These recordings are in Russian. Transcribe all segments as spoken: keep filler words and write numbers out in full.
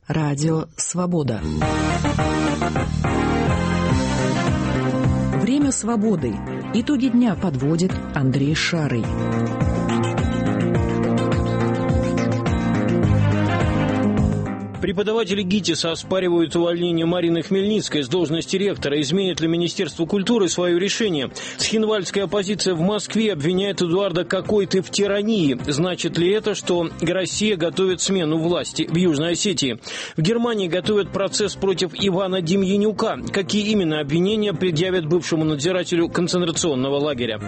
Радио «Свобода». Время свободы. Итоги дня подводит Андрей Шарый. Преподаватели ГИТИСа оспаривают увольнение Марины Хмельницкой с должности ректора. Изменит ли Министерство культуры свое решение? Цхинвальская оппозиция в Москве обвиняет Эдуарда Какой-то в тирании. Значит ли это, что Россия готовит смену власти в Южной Осетии? В Германии готовят процесс против Ивана Демьянюка. Какие именно обвинения предъявят бывшему надзирателю концентрационного лагеря?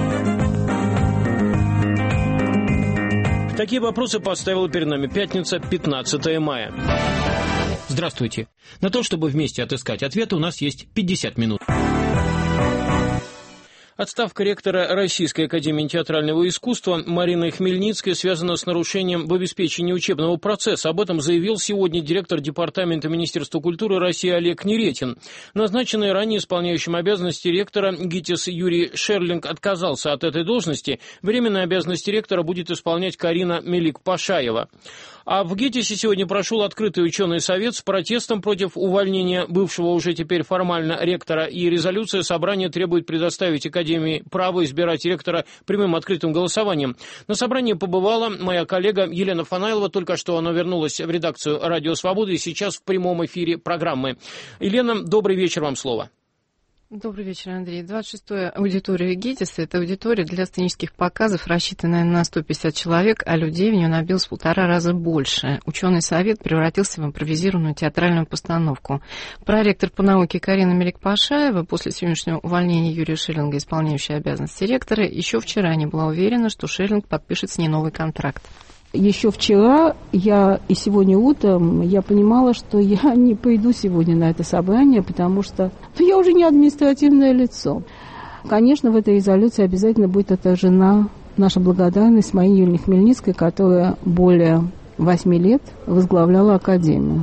Такие вопросы поставила перед нами пятница, пятнадцатое мая. Здравствуйте. На то, чтобы вместе отыскать ответы, у нас есть пятьдесят минут. Отставка ректора Российской академии театрального искусства Марины Хмельницкой связана с нарушением в обеспечении учебного процесса. Об этом заявил сегодня директор Департамента Министерства культуры России Олег Неретин. Назначенный ранее исполняющим обязанности ректора ГИТИС Юрий Шерлинг отказался от этой должности. Временные обязанности ректора будет исполнять Карина Мелик-Пашаева. А в ГИТИСе сегодня прошел открытый ученый совет с протестом против увольнения бывшего уже теперь формально ректора, и резолюция собрания требует предоставить Академии право избирать ректора прямым открытым голосованием. На собрании побывала моя коллега Елена Фанайлова, только что она вернулась в редакцию «Радио Свобода» и сейчас в прямом эфире программы. Елена, добрый вечер, вам слово. Добрый вечер, Андрей. двадцать шестая аудитория ГИТИСа – это аудитория для сценических показов, рассчитанная на сто пятьдесят человек, а людей в нее набилось в полтора раза больше. Ученый совет превратился в импровизированную театральную постановку. Проректор по науке Карина Мелик-Пашаева после сегодняшнего увольнения Юрия Шерлинга, исполняющая обязанности ректора, еще вчера не была уверена, что Шерлинг подпишет с ней новый контракт. Еще вчера я и сегодня утром я понимала, что я не пойду сегодня на это собрание, потому что ну, я уже не административное лицо. Конечно, в этой резолюции обязательно будет отражена наша благодарность Марине Юрьевне Хмельницкой, которая более восьми лет возглавляла Академию.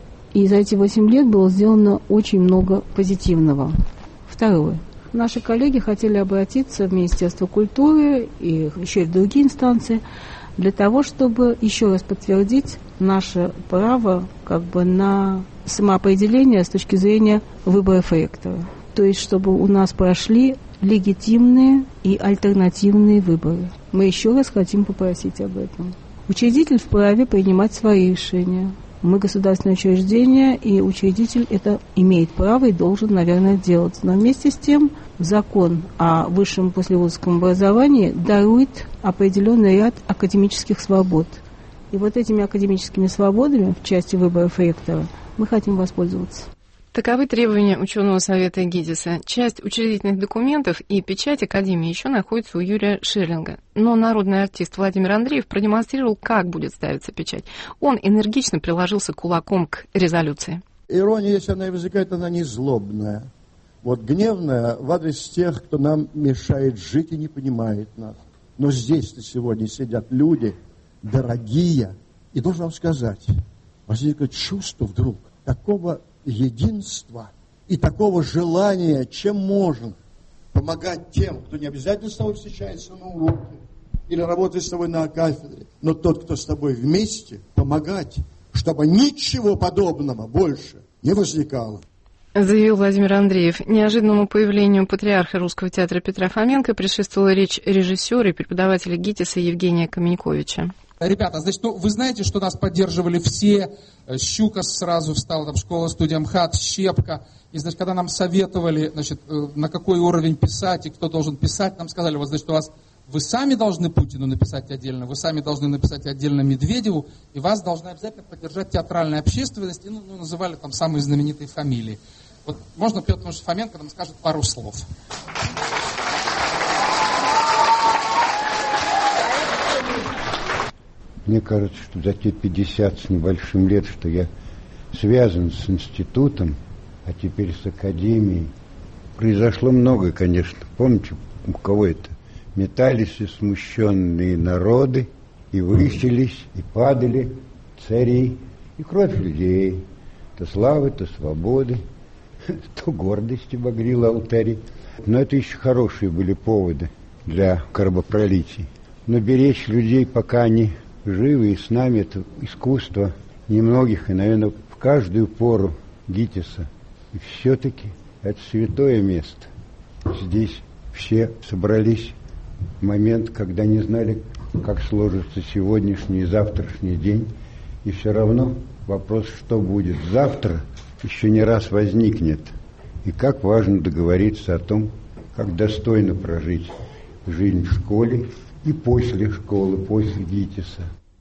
И за эти восемь лет было сделано очень много позитивного. Второе. Наши коллеги хотели обратиться в Министерство культуры и еще и в другие инстанции, для того, чтобы еще раз подтвердить наше право как бы на самоопределение с точки зрения выборов ректора. То есть, чтобы у нас прошли легитимные и альтернативные выборы. Мы еще раз хотим попросить об этом. Учредитель вправе принимать свои решения. Мы государственное учреждение, и учредитель это имеет право и должен, наверное, делать. Но вместе с тем закон о высшем послевузовском образовании дарует определенный ряд академических свобод. И вот этими академическими свободами в части выборов ректора мы хотим воспользоваться. Таковы требования ученого совета ГИТИСа. Часть учредительных документов и печать Академии еще находится у Юрия Шерлинга. Но народный артист Владимир Андреев продемонстрировал, как будет ставиться печать. Он энергично приложился кулаком к резолюции. Ирония, если она возникает, она не злобная. Вот гневная в адрес тех, кто нам мешает жить и не понимает нас. Но здесь-то сегодня сидят люди дорогие. И должен вам сказать, возникает чувство вдруг такого единства и такого желания, чем можно помогать тем, кто не обязательно с тобой встречается на уроке или работает с тобой на кафедре, но тот, кто с тобой вместе, помогать, чтобы ничего подобного больше не возникало. Заявил Владимир Андреев. Неожиданному появлению патриарха Русского театра Петра Фоменко предшествовала речь режиссера и преподавателя ГИТИСа Евгения Каменьковича. Ребята, значит, ну, вы знаете, что нас поддерживали все. Щука сразу встала, там, школа, студия МХАТ, Щепка. И, значит, когда нам советовали, значит, на какой уровень писать и кто должен писать, нам сказали, вот, значит, у вас вы сами должны Путину написать отдельно, вы сами должны написать отдельно Медведеву, и вас должна обязательно поддержать театральная общественность, и, ну, ну называли там самые знаменитые фамилии. Вот можно Петр Иванович Фоменко нам скажет пару слов. Мне кажется, что за те пятьдесят с небольшим лет, что я связан с институтом, а теперь с академией, произошло многое, конечно. Помните, у кого это? Метались и смущенные народы, и высились, и падали цари, и кровь людей, то славы, то свободы, то гордости багрила алтари. Но это еще хорошие были поводы для кровопролитий. Но беречь людей, пока они живы, и с нами это искусство. немногих, и, наверное, в каждую пору ГИТИСа. И все-таки это святое место. Здесь все собрались в момент, когда не знали, как сложится сегодняшний и завтрашний день. И все равно вопрос, что будет завтра, еще не раз возникнет. И как важно договориться о том, как достойно прожить жизнь в школе и после школы, после ГИТИСа.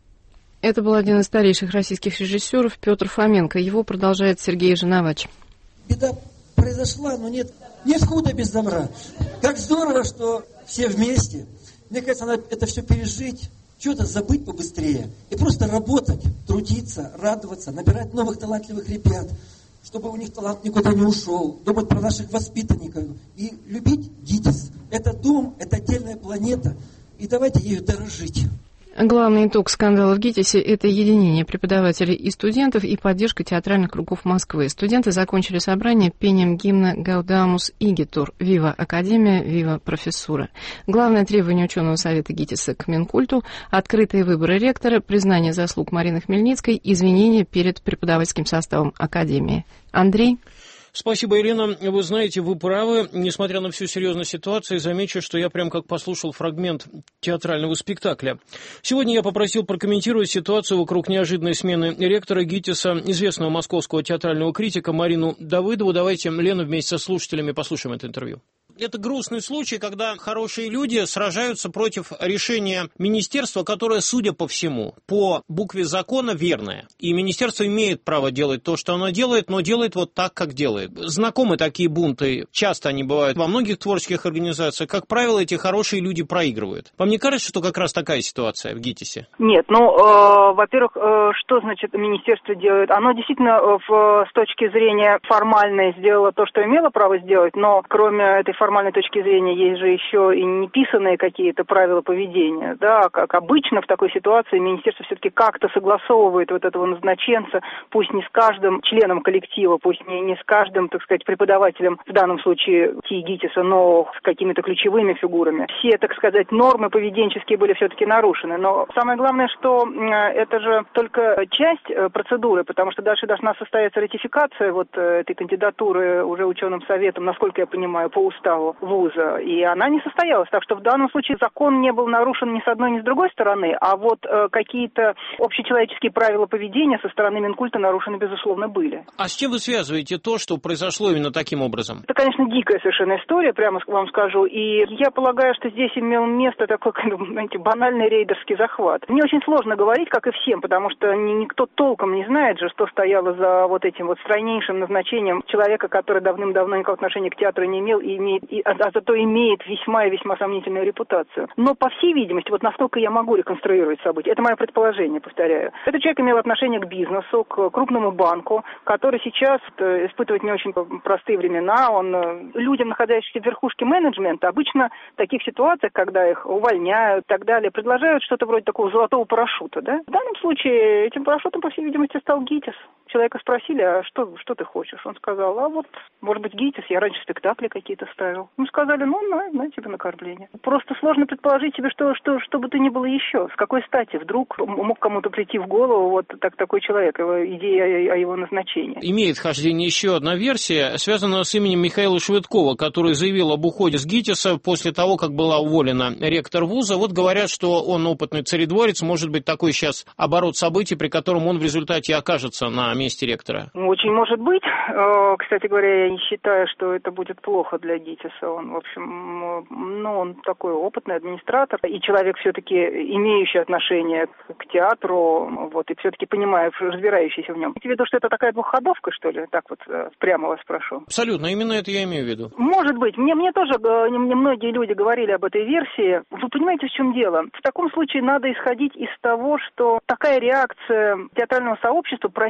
Это был один из старейших российских режиссеров Петр Фоменко. Его продолжает Сергей Жиновач. Беда произошла, но нет, нет худа без добра. Как здорово, что все вместе. Мне кажется, надо это все пережить, что-то забыть побыстрее и просто работать, трудиться, радоваться, набирать новых талантливых ребят, чтобы у них талант никуда не ушел, думать про наших воспитанников и любить ГИТИС. Это дом, это отдельная планета, и давайте ею дорожить. Главный итог скандала в ГИТИСе – это единение преподавателей и студентов и поддержка театральных кругов Москвы. Студенты закончили собрание пением гимна «Гаудамус Игитур» «Вива Академия, Вива Профессура». Главное требование ученого совета ГИТИСа к Минкульту – открытые выборы ректора, признание заслуг Марины Хмельницкой, извинения перед преподавательским составом Академии. Андрей? Спасибо, Ирина. Вы знаете, вы правы. Несмотря на всю серьезность ситуации, замечу, что я прям как послушал фрагмент театрального спектакля. Сегодня я попросил прокомментировать ситуацию вокруг неожиданной смены ректора ГИТИСа, известного московского театрального критика Марину Давыдову. Давайте, Лена, вместе со слушателями послушаем это интервью. Это грустный случай, когда хорошие люди сражаются против решения министерства, которое, судя по всему, по букве закона верное. И министерство имеет право делать то, что оно делает, но делает вот так, как делает. Знакомы такие бунты, часто они бывают во многих творческих организациях. Как правило, эти хорошие люди проигрывают. Вам не кажется, что как раз такая ситуация в ГИТИСе? Нет, ну, э, во-первых, э, что значит министерство делает? Оно действительно в, с точки зрения формальной сделало то, что имело право сделать, но кроме этой формальной точки зрения есть же еще и неписанные какие-то правила поведения, да, как обычно в такой ситуации министерство все-таки как-то согласовывает вот этого назначенца, пусть не с каждым членом коллектива, пусть не, не с каждым, так сказать, преподавателем, в данном случае ГИТИСа, но с какими-то ключевыми фигурами. Все, так сказать, нормы поведенческие были все-таки нарушены, но самое главное, что это же только часть процедуры, потому что дальше должна состояться ратификация вот этой кандидатуры уже ученым советом, насколько я понимаю, по уставу вуза, и она не состоялась. Так что в данном случае закон не был нарушен ни с одной, ни с другой стороны, а вот э, какие-то общечеловеческие правила поведения со стороны Минкульта нарушены, безусловно, были. А с чем вы связываете то, что произошло именно таким образом? Это, конечно, дикая совершенно история, прямо вам скажу, и я полагаю, что здесь имел место такой, знаете, банальный рейдерский захват. Мне очень сложно говорить, как и всем, потому что никто толком не знает же, что стояло за вот этим вот стройнейшим назначением человека, который давным-давно никакого отношения к театру не имел и имеет и, а, а зато имеет весьма и весьма сомнительную репутацию. Но, по всей видимости, вот насколько я могу реконструировать события, это мое предположение, повторяю. Этот человек имел отношение к бизнесу, к крупному банку, который сейчас испытывает не очень простые времена. Он людям, находящимся в верхушке менеджмента, обычно в таких ситуациях, когда их увольняют и так далее, предложают что-то вроде такого золотого парашюта. Да? В данном случае этим парашютом, по всей видимости, стал ГИТИС. Человека спросили, а что, что ты хочешь? Он сказал, а вот, может быть, ГИТИС, я раньше спектакли какие-то ставил. Ну, сказали, ну, на, на тебе накормление. Просто сложно предположить себе, что, что, что бы то ни было еще. С какой стати вдруг мог кому-то прийти в голову вот так, такой человек, его идея о, о его назначении. Имеет хождение еще одна версия, связанная с именем Михаила Швыдкова, который заявил об уходе с ГИТИСа после того, как была уволена ректор вуза. Вот говорят, что он опытный царедворец, может быть, такой сейчас оборот событий, при котором он в результате окажется на месте ректора. Очень может быть. Кстати говоря, я не считаю, что это будет плохо для ГИТИСа. Он, в общем, ну, он такой опытный администратор и человек все-таки имеющий отношение к театру, вот, и все-таки понимая, разбирающийся в нем. Имеете в виду, что это такая двухходовка, что ли? Так вот прямо вас спрошу. Абсолютно, именно это я имею в виду. Может быть. Мне, мне тоже мне многие люди говорили об этой версии. Вы понимаете, в чем дело? В таком случае надо исходить из того, что такая реакция театрального сообщества просчитывалась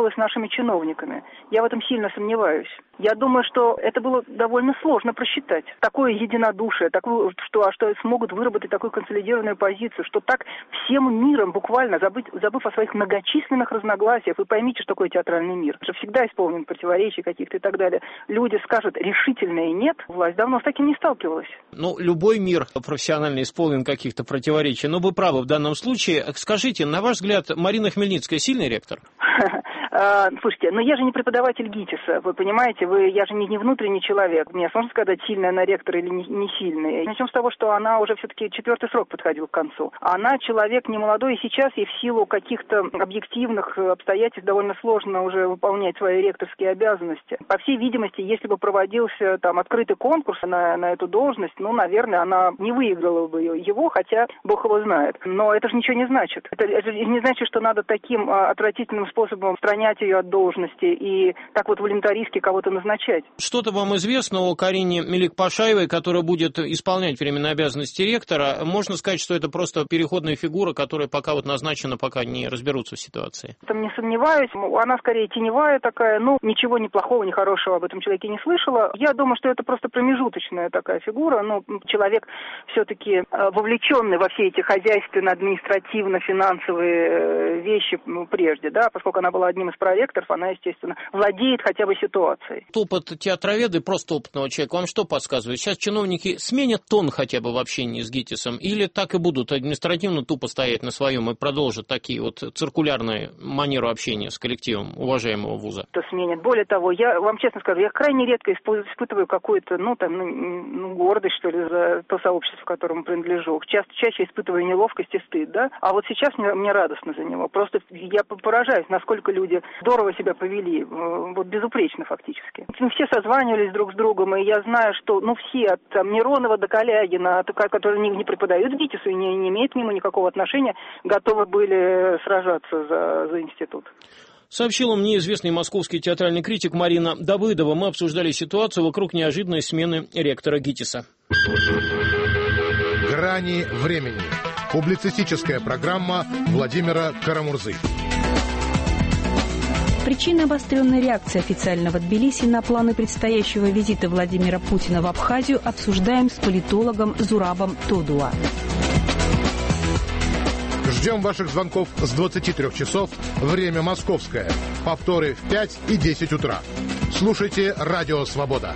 с нашими чиновниками. Я в этом сильно сомневаюсь. Я думаю, что это было довольно сложно просчитать. Такое единодушие, такое, что, а что смогут выработать такую консолидированную позицию, что так всем миром буквально, забыть, забыв о своих многочисленных разногласиях, вы поймите, что такое театральный мир, что всегда исполнен противоречий каких-то и так далее, люди скажут решительное нет, власть давно с таким не сталкивалась. Ну, любой мир профессионально исполнен каких-то противоречий, но вы правы в данном случае. Скажите, на ваш взгляд, Марина Хмельницкая сильный ректор? Слушайте, ну я же не преподаватель ГИТИСа, вы понимаете, вы, я же не, не внутренний человек. Мне сложно сказать, сильная она ректор или не, не сильная. Начнем с того, что она уже все-таки четвертый срок подходил к концу. Она человек не молодой, и сейчас ей в силу каких-то объективных обстоятельств довольно сложно уже выполнять свои ректорские обязанности. По всей видимости, если бы проводился там открытый конкурс на, на эту должность, ну, наверное, она не выиграла бы его, хотя Бог его знает. Но это же ничего не значит. Это, это не значит, что надо таким а, отвратительным способом устранять ее от должности и так вот волонтаристски кого-то назначать. Что-то вам известно о Карине Меликпашаевой, которая будет исполнять временные обязанности ректора? Можно сказать, что это просто переходная фигура, которая пока вот назначена, пока не разберутся в ситуации? Там не сомневаюсь. Она скорее теневая такая. Ну, ничего ни плохого, ни хорошего об этом человеке не слышала. Я думаю, что это просто промежуточная такая фигура. Ну, человек все-таки вовлеченный во все эти хозяйственно-административно-финансовые вещи ну, прежде, да, поскольку она была одним из проректоров, она, естественно, владеет хотя бы ситуацией. Опыт театроведа и просто опытного человека вам что подсказывает? Сейчас чиновники сменят тон хотя бы в общении с ГИТИСом или так и будут административно тупо стоять на своем и продолжат такие вот циркулярные манеру общения с коллективом уважаемого вуза? Это сменят. Более того, я вам честно скажу, я крайне редко испытываю какую-то, ну, там, ну, ну, гордость, что ли, за то сообщество, которому принадлежу. Часто, чаще испытываю неловкость и стыд, да? А вот сейчас мне, мне радостно за него. Просто я поражаюсь, насколько люди здорово себя повели, вот безупречно фактически. Мы все созванивались друг с другом, и я знаю, что, ну, все, от там, Миронова до Калягина, которые не, не преподают ГИТИСу и не, не имеют к нему никакого отношения, готовы были сражаться за, за институт. Сообщила мне известный московский театральный критик Марина Давыдова. Мы обсуждали ситуацию вокруг неожиданной смены ректора ГИТИСа. «Грани времени». Публицистическая программа Владимира Карамурзы. Причина обостренной реакции официального Тбилиси на планы предстоящего визита Владимира Путина в Абхазию обсуждаем с политологом Зурабом Тодуа. Ждем ваших звонков с двадцати трёх часов, время московское. Повторы в пять и десять утра. Слушайте «Радио Свобода».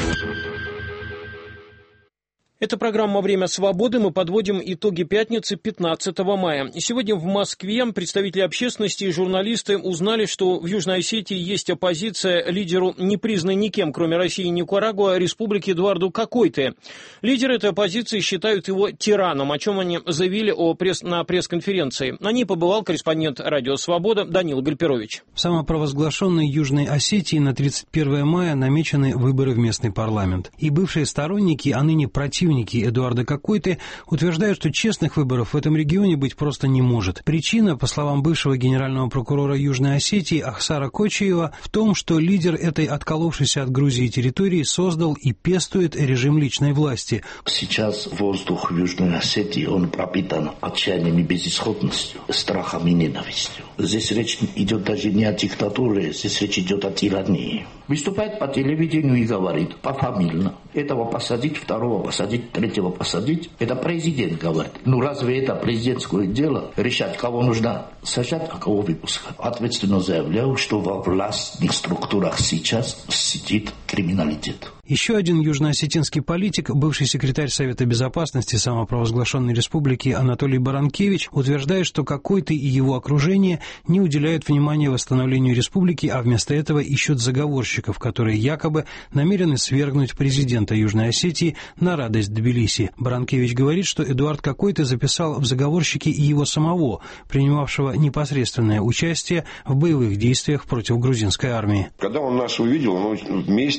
Это программа «Время свободы». Мы подводим итоги пятницы пятнадцатого мая. И сегодня в Москве представители общественности и журналисты узнали, что в Южной Осетии есть оппозиция лидеру, не признанной никем, кроме России и Никарагуа, республики Эдуарду Какойте. Лидеры этой оппозиции считают его тираном, о чем они заявили о пресс... на пресс-конференции. На ней побывал корреспондент «Радио Свобода» Данил Гальперович. В самопровозглашенной Южной Осетии на тридцать первое мая намечены выборы в местный парламент. И бывшие сторонники, а ныне противники Эдуарда Какойте утверждают, что честных выборов в этом регионе быть просто не может. Причина, по словам бывшего генерального прокурора Южной Осетии Ахсара Кочиева, в том, что лидер этой отколовшейся от Грузии территории создал и пестует режим личной власти. Сейчас воздух в Южной Осетии, он пропитан отчаянием и безысходностью, страхом и ненавистью. Здесь речь идет даже не о диктатуре, здесь речь идет о тирании. Выступает по телевидению и говорит пофамильно. Этого посадить, второго посадить, третьего посадить. Это президент говорит. Ну разве это президентское дело? Решать, кого нужно сажать, а кого выпускать. Ответственно заявляю, что во властных структурах сейчас сидит криминалитет. Еще один южноосетинский политик, бывший секретарь Совета Безопасности самопровозглашенной республики Анатолий Баранкевич, утверждает, что Какойте и его окружение не уделяют внимания восстановлению республики, а вместо этого ищут заговорщиков, которые якобы намерены свергнуть президента Южной Осетии на радость Тбилиси. Баранкевич говорит, что Эдуард Какойте записал в заговорщики и его самого, принимавшего непосредственное участие в боевых действиях против грузинской армии. Когда он нас увидел, мы вместе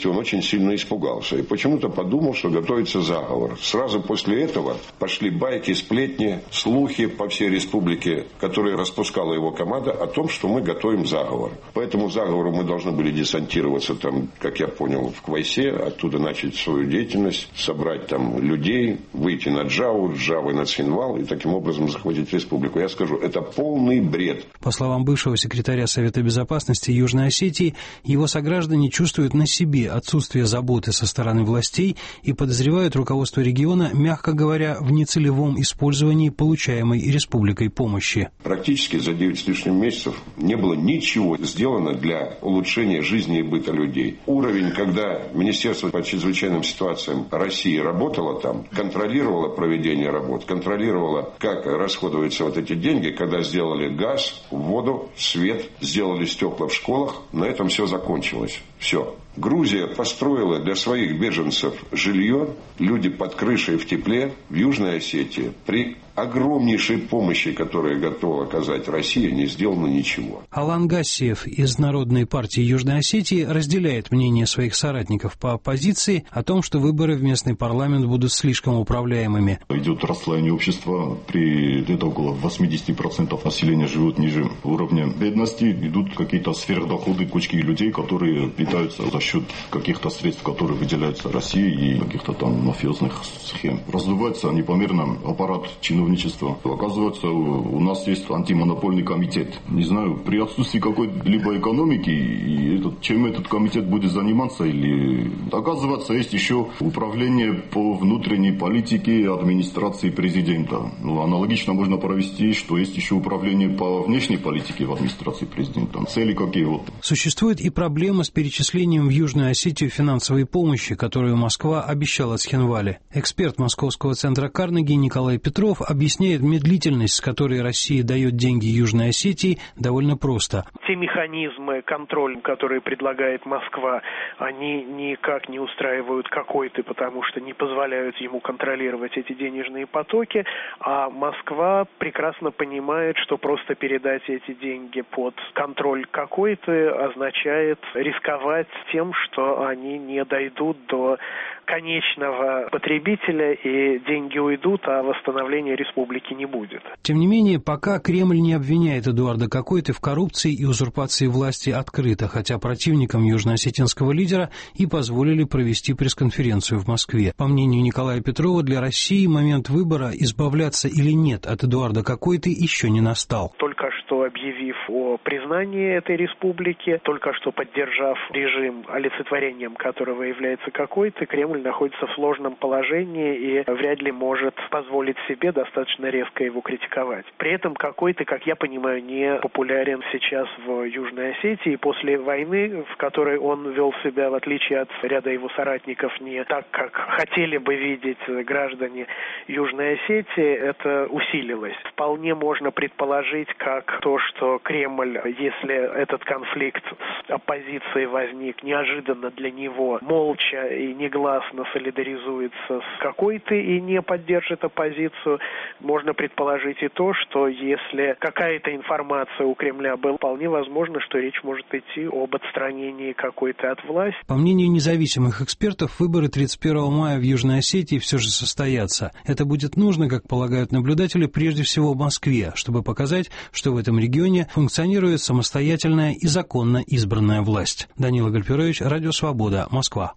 действия он очень сильно испугался. И почему-то подумал, что готовится заговор. Сразу после этого пошли байки, сплетни, слухи по всей республике, которые распускала его команда, о том, что мы готовим заговор. По этому заговору мы должны были десантироваться там, как я понял, в Квайсе, оттуда начать свою деятельность, собрать там людей, выйти на Джаву, Джавы на Цхинвал и таким образом захватить республику. Я скажу, это полный бред. По словам бывшего секретаря Совета Безопасности Южной Осетии, его сограждане чувствуют на себе отсутствие заботы со стороны властей и подозревают руководство региона, мягко говоря, в нецелевом использовании получаемой республикой помощи. Практически за девять с лишним месяцев не было ничего сделано для улучшения жизни и быта людей. Уровень, когда Министерство по чрезвычайным ситуациям России работало там, контролировало проведение работ, контролировало, как расходуются вот эти деньги, когда сделали газ, воду, свет, сделали стекла в школах, на этом все закончилось. Все. Грузия построила для своих беженцев жилье, люди под крышей в тепле в Южной Осетии. При огромнейшей помощи, которую готова оказать Россия, не сделано ничего. Алан Гассиев из Народной партии Южной Осетии разделяет мнение своих соратников по оппозиции о том, что выборы в местный парламент будут слишком управляемыми. Идет расслоение общества. При где-то около восемьдесят процентов населения живут ниже уровня бедности. Идут какие-то сверхдоходы кучки людей, которые питаются за счет каких-то средств, которые выделяются России и каких-то там мафиозных схем. Раздувается непомерно аппарат чиновничества. Оказывается, у нас есть антимонопольный комитет. Не знаю, при отсутствии какой-либо экономики, и этот, чем этот комитет будет заниматься, или... Оказывается, есть еще управление по внутренней политике администрации президента. Ну, аналогично можно провести, что есть еще управление по внешней политике в администрации президента. Цели какие вот? Существует и проблема с перечислением в Южную Осетию финансовой помощи, которую Москва обещала Цхинвале. Эксперт Московского центра Карнеги Николай Петров объясняет медлительность, с которой Россия дает деньги Южной Осетии, довольно просто. Те механизмы контроля, которые предлагает Москва, они никак не устраивают какой-то, потому что не позволяют ему контролировать эти денежные потоки, а Москва прекрасно понимает, что просто передать эти деньги под контроль какой-то означает рисковать тем, что они не дойдут до конечного потребителя, и деньги уйдут, а восстановления республики не будет. Тем не менее, пока Кремль не обвиняет Эдуарда Кокойты в коррупции и узурпации власти открыто, хотя противникам южноосетинского лидера и позволили провести пресс-конференцию в Москве. По мнению Николая Петрова, для России момент выбора, избавляться или нет от Эдуарда Кокойты, еще не настал. Только что объявив о признании этой республики, только что поддержав режим, олицетворением которого является Кокойта, Кремль находится в сложном положении и вряд ли может позволить себе достаточно резко его критиковать. При этом Кокойта, как я понимаю, не популярен сейчас в Южной Осетии. После войны, в которой он вел себя, в отличие от ряда его соратников, не так, как хотели бы видеть граждане Южной Осетии, это усилилось. Вполне можно предположить, как то, что Кремль, если этот конфликт с оппозицией возник неожиданно для него, молча и негласно солидаризуется с Кокойтой и не поддержит оппозицию, можно предположить и то, что если какая-то информация у Кремля была, вполне возможно, что речь может идти об отстранении Кокойты от власти. По мнению независимых экспертов, выборы тридцать первого мая в Южной Осетии все же состоятся. Это будет нужно, как полагают наблюдатели, прежде всего в Москве, чтобы показать, что в этом регионе функционирует самостоятельная и законно избранная власть. Данила Гальперович, Радио Свобода, Москва.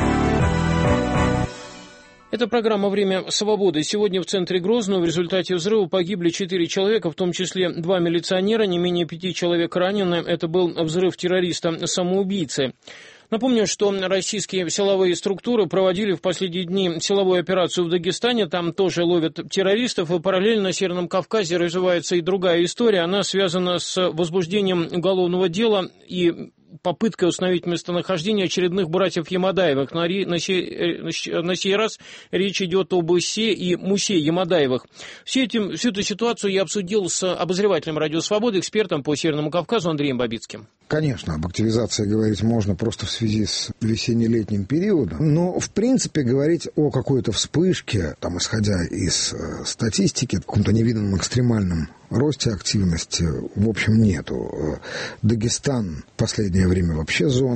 Это программа «Время свободы». Сегодня в центре Грозного в результате взрыва погибли четыре человека, в том числе два милиционера, не менее пяти человек ранены. Это был взрыв террориста-самоубийцы. Напомню, что российские силовые структуры проводили в последние дни силовую операцию в Дагестане. Там тоже ловят террористов. И параллельно на Северном Кавказе развивается и другая история. Она связана с возбуждением уголовного дела и попыткой установить местонахождение очередных братьев Ямадаевых. На, на, сей, на сей раз речь идет об Исе и Мусе Ямадаевых. Все этим, всю эту ситуацию я обсудил с обозревателем Радио Свободы, экспертом по Северному Кавказу Андреем Бабицким. Конечно, об активизации говорить можно просто в связи с весенне-летним периодом, но, в принципе, говорить о какой-то вспышке, там, исходя из э, статистики, каком-то невиданном экстремальном росте активности, в общем, нету. Дагестан в последнее время вообще зона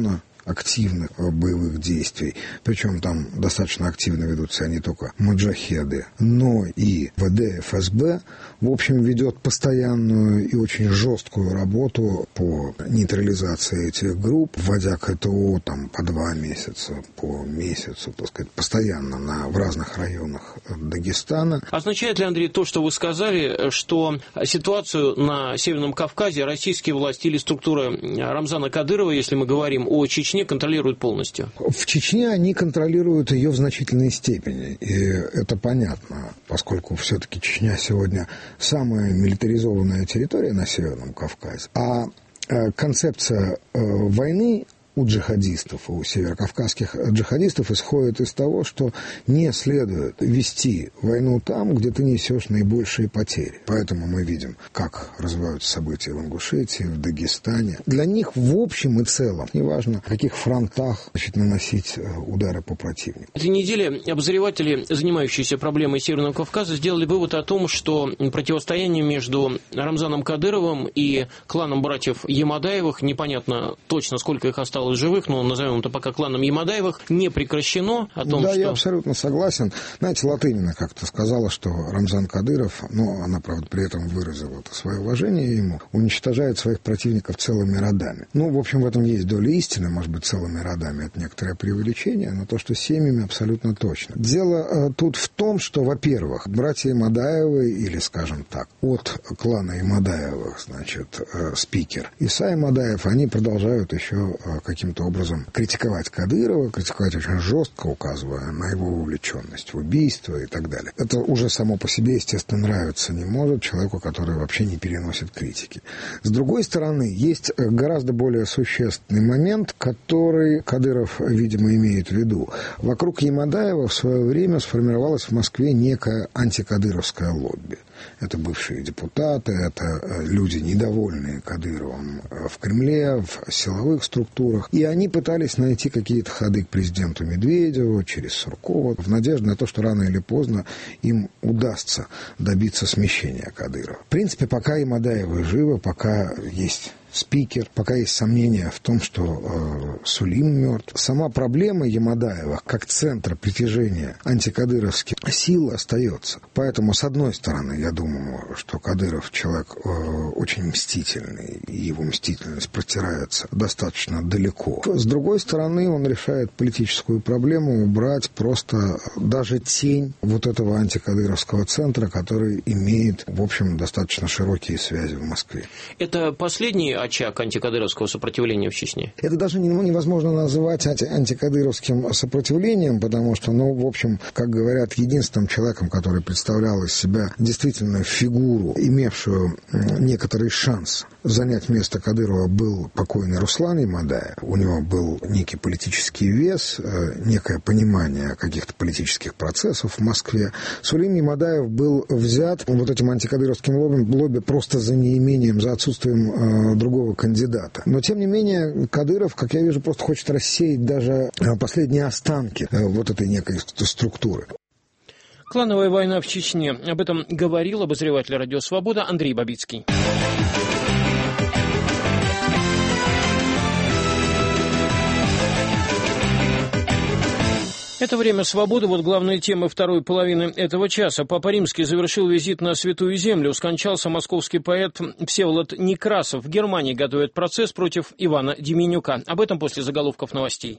активных боевых действий. Причем там достаточно активно ведутся не только маджахеды, но и ВД, эф эс бэ. В общем, ведет постоянную и очень жесткую работу по нейтрализации этих групп, вводя КТО там по два месяца, по месяцу, так сказать, постоянно на, в разных районах Дагестана. Означает ли, Андрей, то, что вы сказали, что ситуацию на Северном Кавказе российские власти или структуры Рамзана Кадырова, если мы говорим о Чечне, контролируют полностью? В Чечне они контролируют ее в значительной степени, и это понятно, поскольку все-таки Чечня сегодня самая милитаризованная территория на Северном Кавказе, а концепция войны у джихадистов, у северокавказских джихадистов исходит из того, что не следует вести войну там, где ты несешь наибольшие потери. Поэтому мы видим, как развиваются события в Ингушетии, в Дагестане. Для них в общем и целом, неважно, в каких фронтах, значит, наносить удары по противнику. В этой неделе обозреватели, занимающиеся проблемой Северного Кавказа, сделали вывод о том, что противостояние между Рамзаном Кадыровым и кланом братьев Ямадаевых, непонятно точно, сколько их осталось живых, но назовем это пока кланом Ямадаевых, не прекращено. О том, да, что... я абсолютно согласен. Знаете, Латынина как-то сказала, что Рамзан Кадыров, ну, она, правда, при этом выразила это свое уважение ему, уничтожает своих противников целыми родами. Ну, в общем, в этом есть доля истины, может быть, целыми родами, это некоторое преувеличение, но то, что семьями, абсолютно точно. Дело э, тут в том, что, во-первых, братья Ямадаевы, или, скажем так, от клана Ямадаевых, значит, э, спикер Иса Ямадаев, они продолжают еще э, каким-то образом критиковать Кадырова, критиковать очень жестко, указывая на его увлеченность в убийство и так далее. Это уже само по себе, естественно, нравиться не может человеку, который вообще не переносит критики. С другой стороны, есть гораздо более существенный момент, который Кадыров, видимо, имеет в виду. Вокруг Ямадаева в свое время сформировалась в Москве некая антикадыровская лобби. Это бывшие депутаты, это люди, недовольные Кадыровым в Кремле, в силовых структурах. И они пытались найти какие-то ходы к президенту Медведеву через Суркова в надежде на то, что рано или поздно им удастся добиться смещения Кадырова. В принципе, пока Ямадаевы живы, пока есть спикер, пока есть сомнения в том, что э, Сулим мертв. Сама проблема Ямадаевых как центра притяжения антикадыровских сил остается. Поэтому, с одной стороны, я думаю, что Кадыров человек э, очень мстительный, и его мстительность простирается достаточно далеко. С другой стороны, он решает политическую проблему убрать просто даже тень вот этого антикадыровского центра, который имеет, в общем, достаточно широкие связи в Москве. Это последний очаг антикадыровского сопротивления в Чечне? Это даже невозможно называть анти- антикадыровским сопротивлением, потому что, ну, в общем, как говорят, единственным человеком, который представлял из себя действительно фигуру, имевшую некоторый шанс занять место Кадырова, был покойный Руслан Ямадаев. У него был некий политический вес, некое понимание каких-то политических процессов в Москве. Сулим Ямадаев был взят вот этим антикадыровским лобби, лобби просто за неимением, за отсутствием э, другого кандидата. Но, тем не менее, Кадыров, как я вижу, просто хочет рассеять даже последние останки э, вот этой некой структуры. Клановая война в Чечне. Об этом говорил обозреватель «Радио Свобода» Андрей Бабицкий. Это «Время свободы». Вот главные темы второй половины этого часа. Папа Римский завершил визит на Святую Землю. Скончался московский поэт Всеволод Некрасов. В Германии готовят процесс против Ивана Деменюка. Об этом после заголовков новостей.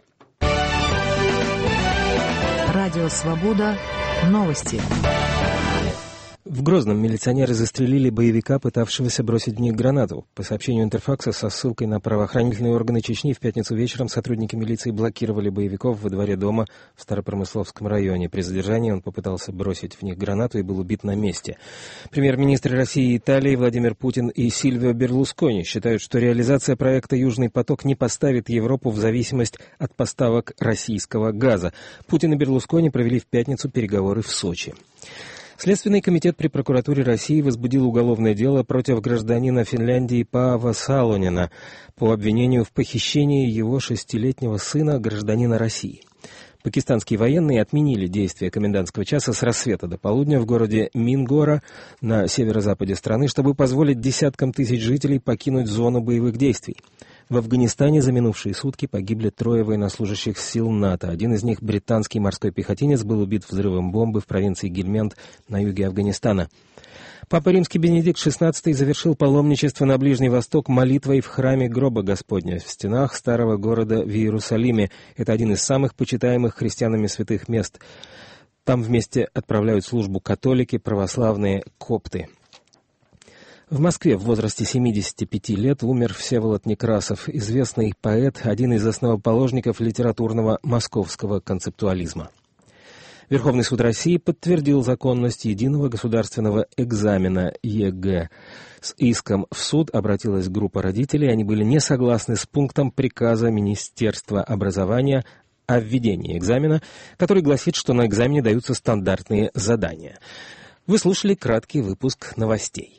Радио Свобода. Новости. В Грозном милиционеры застрелили боевика, пытавшегося бросить в них гранату. По сообщению Интерфакса со ссылкой на правоохранительные органы Чечни, в пятницу вечером сотрудники милиции блокировали боевиков во дворе дома в Старопромысловском районе. При задержании он попытался бросить в них гранату и был убит на месте. Премьер-министры России и Италии Владимир Путин и Сильвио Берлускони считают, что реализация проекта «Южный поток» не поставит Европу в зависимость от поставок российского газа. Путин и Берлускони провели в пятницу переговоры в Сочи. Следственный комитет при прокуратуре России возбудил уголовное дело против гражданина Финляндии Паава Салонина по обвинению в похищении его шестилетнего сына, гражданина России. Пакистанские военные отменили действия комендантского часа с рассвета до полудня в городе Мингора на северо-западе страны, чтобы позволить десяткам тысяч жителей покинуть зону боевых действий. В Афганистане за минувшие сутки погибли трое военнослужащих сил НАТО. Один из них, британский морской пехотинец, был убит взрывом бомбы в провинции Гельманд на юге Афганистана. Папа Римский Бенедикт шестнадцатый завершил паломничество на Ближний Восток молитвой в храме Гроба Господня в стенах старого города в Иерусалиме. Это один из самых почитаемых христианами святых мест. Там вместе отправляют службу католики, православные, копты. В Москве в возрасте семидесяти пяти лет умер Всеволод Некрасов, известный поэт, один из основоположников литературного московского концептуализма. Верховный суд России подтвердил законность единого государственного экзамена ЕГЭ. С иском в суд обратилась группа родителей. Они были не согласны с пунктом приказа Министерства образования о введении экзамена, который гласит, что на экзамене даются стандартные задания. Вы слушали краткий выпуск новостей.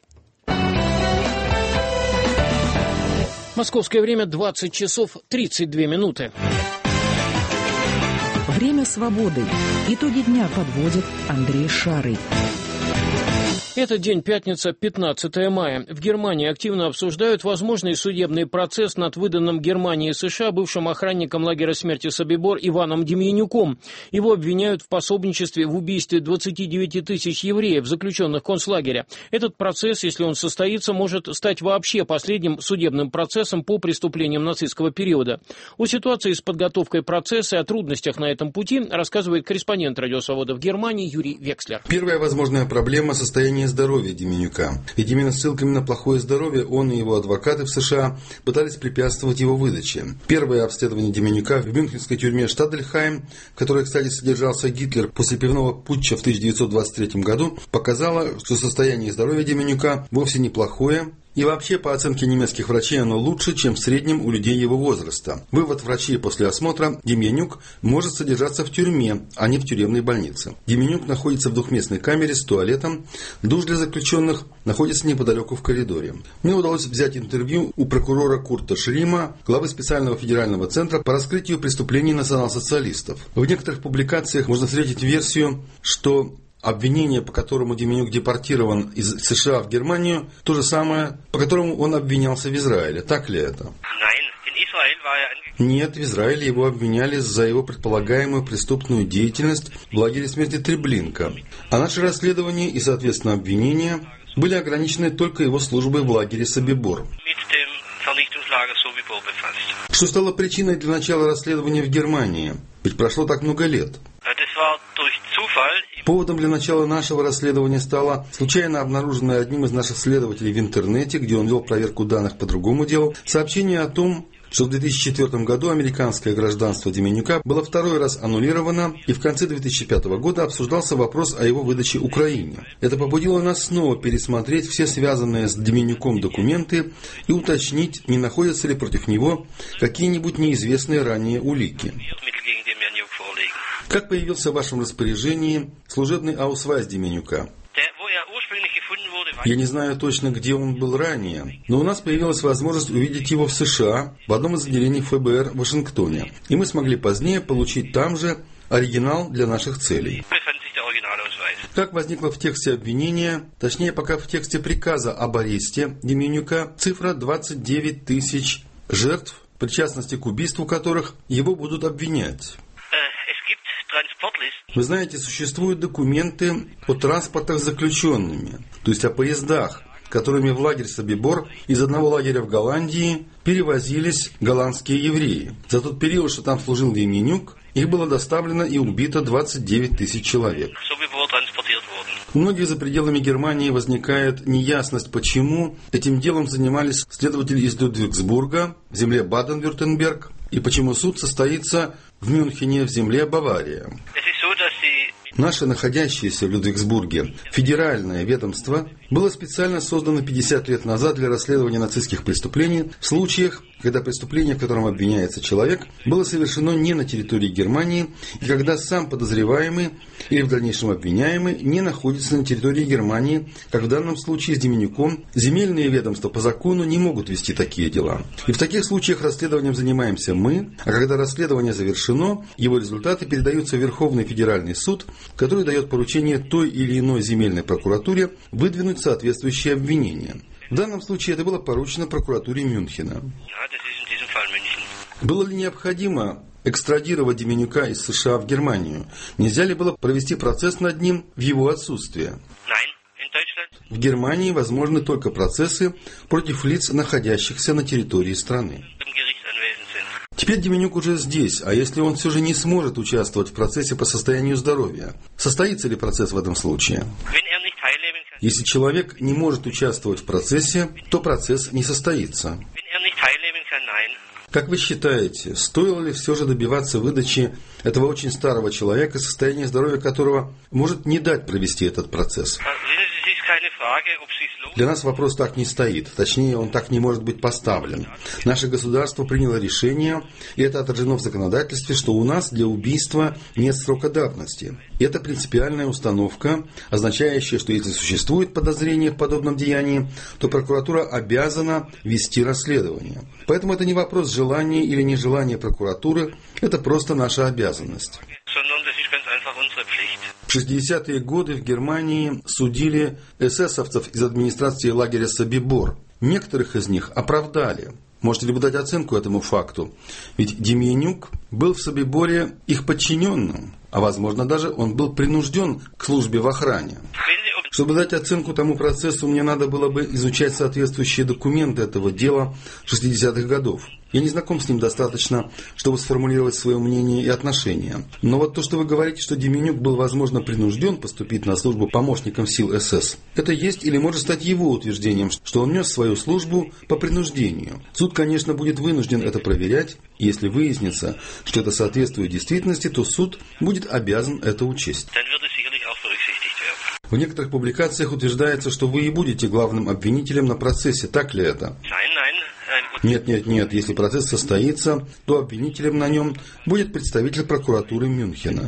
Московское время двадцать часов тридцать две минуты. Время свободы. Итоги дня подводит Андрей Шарый. Это день пятница, пятнадцатое мая. В Германии активно обсуждают возможный судебный процесс над выданным Германии и США бывшим охранником лагеря смерти Собибор Иваном Демьянюком. Его обвиняют в пособничестве в убийстве двадцати девяти тысяч евреев, заключенных концлагеря. Этот процесс, если он состоится, может стать вообще последним судебным процессом по преступлениям нацистского периода. О ситуации с подготовкой процесса и о трудностях на этом пути рассказывает корреспондент «Радио Свобода» в Германии Юрий Векслер. Первая возможная проблема – состояние здоровья Демьянюка. Ведь именно ссылками на плохое здоровье он и его адвокаты в США пытались препятствовать его выдаче. Первое обследование Демьянюка в мюнхенской тюрьме Штадельхайм, в которой, кстати, содержался Гитлер после пивного путча в тысяча девятьсот двадцать третьем году, показало, что состояние здоровья Демьянюка вовсе неплохое. И вообще, по оценке немецких врачей, оно лучше, чем в среднем у людей его возраста. Вывод врачей после осмотра: Демьянюк может содержаться в тюрьме, а не в тюремной больнице. Демьянюк находится в двухместной камере с туалетом. Душ для заключенных находится неподалеку в коридоре. Мне удалось взять интервью у прокурора Курта Шрима, главы специального федерального центра по раскрытию преступлений национал-социалистов. В некоторых публикациях можно встретить версию, что обвинение, по которому Демьянюк депортирован из США в Германию, то же самое, по которому он обвинялся в Израиле. Так ли это? Нет, в Израиле его обвиняли за его предполагаемую преступную деятельность в лагере смерти Треблинка. А наши расследования и, соответственно, обвинения были ограничены только его службой в лагере Собибор. Что стало причиной для начала расследования в Германии? Ведь прошло так много лет. Поводом для начала нашего расследования стало случайно обнаруженное одним из наших следователей в интернете, где он вел проверку данных по другому делу, сообщение о том, что в две тысячи четвёртом году американское гражданство Демьянюка было второй раз аннулировано, и в конце две тысячи пятого года обсуждался вопрос о его выдаче Украине. Это побудило нас снова пересмотреть все связанные с Демьянюком документы и уточнить, не находятся ли против него какие-нибудь неизвестные ранее улики. Как появился в вашем распоряжении служебный аусвайс Демьянюка? Я не знаю точно, где он был ранее, но у нас появилась возможность увидеть его в США, в одном из отделений эф бэ эр в Вашингтоне, и мы смогли позднее получить там же оригинал для наших целей. Как возникло в тексте обвинения, точнее пока в тексте приказа об аресте Демьянюка, цифра двадцать девять тысяч жертв, в причастности к убийству которых его будут обвинять. Вы знаете, существуют документы о транспортах с заключенными, то есть о поездах, которыми в лагерь Собибор из одного лагеря в Голландии перевозились голландские евреи. За тот период, что там служил Демьянюк, их было доставлено и убито двадцать девять тысяч человек. У многих за пределами Германии возникает неясность, почему этим делом занимались следователи из Людвигсбурга, в земле Баден-Вюртемберг, и почему суд состоится в Мюнхене, в земле Бавария. Наше находящееся в Людвигсбурге федеральное ведомство было специально создано пятьдесят лет назад для расследования нацистских преступлений в случаях, когда преступление, в котором обвиняется человек, было совершено не на территории Германии, и когда сам подозреваемый или в дальнейшем обвиняемый не находится на территории Германии, как в данном случае с Демьянюком. Земельные ведомства по закону не могут вести такие дела. И в таких случаях расследованием занимаемся мы, а когда расследование завершено, его результаты передаются в Верховный федеральный суд, который дает поручение той или иной земельной прокуратуре выдвинуть соответствующие обвинения. В данном случае это было поручено прокуратуре Мюнхена. Было ли необходимо экстрадировать Деменюка из США в Германию? Нельзя ли было провести процесс над ним в его отсутствие? В Германии возможны только процессы против лиц, находящихся на территории страны. Теперь Деменюк уже здесь, а если он все же не сможет участвовать в процессе по состоянию здоровья, состоится ли процесс в этом случае? Если человек не может участвовать в процессе, то процесс не состоится. Как вы считаете, стоило ли все же добиваться выдачи этого очень старого человека, состояние здоровья которого может не дать провести этот процесс? Для нас вопрос так не стоит, точнее, он так не может быть поставлен. Наше государство приняло решение, и это отражено в законодательстве, что у нас для убийства нет срока давности. Это принципиальная установка, означающая, что если существует подозрение в подобном деянии, то прокуратура обязана вести расследование. Поэтому это не вопрос желания или нежелания прокуратуры, это просто наша обязанность. В шестидесятые годы в Германии судили эсэсовцев из администрации лагеря Собибор. Некоторых из них оправдали. Можете ли вы дать оценку этому факту? Ведь Деменюк был в Собиборе их подчиненным, а возможно даже он был принужден к службе в охране. Чтобы дать оценку тому процессу, мне надо было бы изучать соответствующие документы этого дела шестидесятых годов. Я не знаком с ним достаточно, чтобы сформулировать свое мнение и отношение. Но вот то, что вы говорите, что Деменюк был, возможно, принужден поступить на службу помощником сил СС, это есть или может стать его утверждением, что он нес свою службу по принуждению. Суд, конечно, будет вынужден это проверять, и если выяснится, что это соответствует действительности, то суд будет обязан это учесть. В некоторых публикациях утверждается, что вы и будете главным обвинителем на процессе. Так ли это? Нет, нет, нет. Если процесс состоится, то обвинителем на нем будет представитель прокуратуры Мюнхена.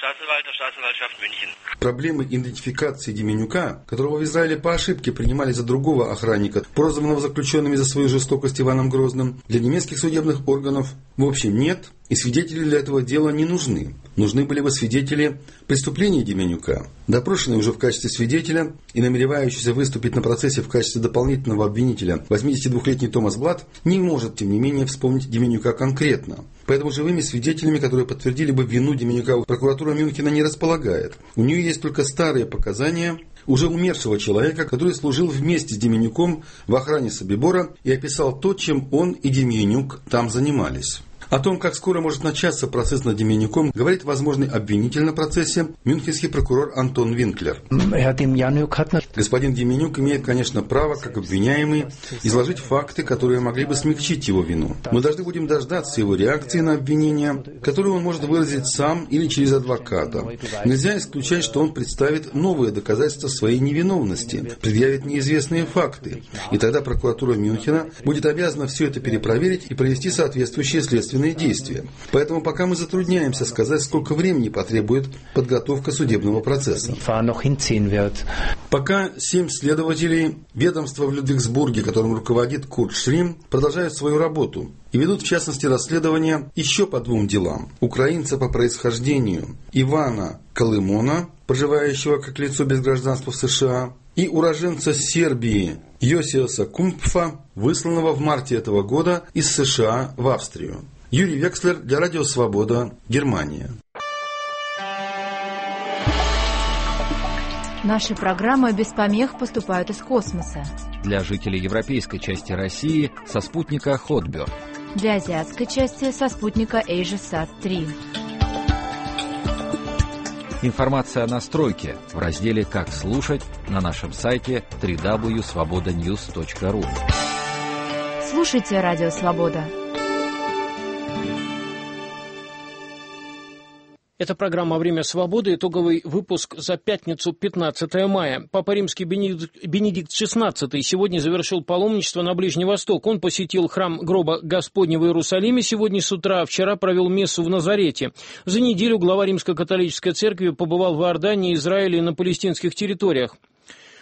Проблемы идентификации Деменюка, которого в Израиле по ошибке принимали за другого охранника, прозванного заключенными за свою жестокость Иваном Грозным, для немецких судебных органов в общем нет, и свидетели для этого дела не нужны. Нужны были бы свидетели преступления Деменюка. Допрошенный уже в качестве свидетеля и намеревающийся выступить на процессе в качестве дополнительного обвинителя восьмидесятидвухлетний Томас Блад не может, тем не менее, вспомнить Деменюка конкретно. Поэтому живыми свидетелями, которые подтвердили бы вину Деменюка, прокуратура Мюнхена не располагает. У нее есть только старые показания уже умершего человека, который служил вместе с Деменюком в охране Собибора и описал то, чем он и Деменюк там занимались. О том, как скоро может начаться процесс над Деменюком, говорит возможный обвинитель на процессе мюнхенский прокурор Антон Винклер. Господин Деменюк имеет, конечно, право, как обвиняемый, изложить факты, которые могли бы смягчить его вину. Мы должны будем дождаться его реакции на обвинение, которую он может выразить сам или через адвоката. Нельзя исключать, что он представит новые доказательства своей невиновности, предъявит неизвестные факты. И тогда прокуратура Мюнхена будет обязана все это перепроверить и провести соответствующие следственные действия. Поэтому пока мы затрудняемся сказать, сколько времени потребует подготовка судебного процесса. Пока семь следователей ведомства в Людвигсбурге, которым руководит Курт Шрим, продолжают свою работу и ведут, в частности, расследование еще по двум делам. Украинца по происхождению Ивана Колымона, проживающего как лицо без гражданства в США, и уроженца Сербии Йосиаса Кумпфа, высланного в марте этого года из США в Австрию. Юрий Векслер для Радио Свобода, Германия. Наши программы без помех поступают из космоса. Для жителей европейской части России со спутника Хотберт. Для азиатской части со спутника AsiaSat три. Информация о настройке в разделе «Как слушать» на нашем сайте дабл ю дабл ю дабл ю точка свобода ньюс точка ру. Слушайте Радио Свобода. Это программа «Время свободы», итоговый выпуск за пятницу, пятнадцатое мая. Папа Римский Бенедикт шестнадцатый сегодня завершил паломничество на Ближний Восток. Он посетил храм гроба Господня в Иерусалиме сегодня с утра, вчера провел мессу в Назарете. За неделю глава Римско-католической церкви побывал в Иордании, Израиле и на палестинских территориях.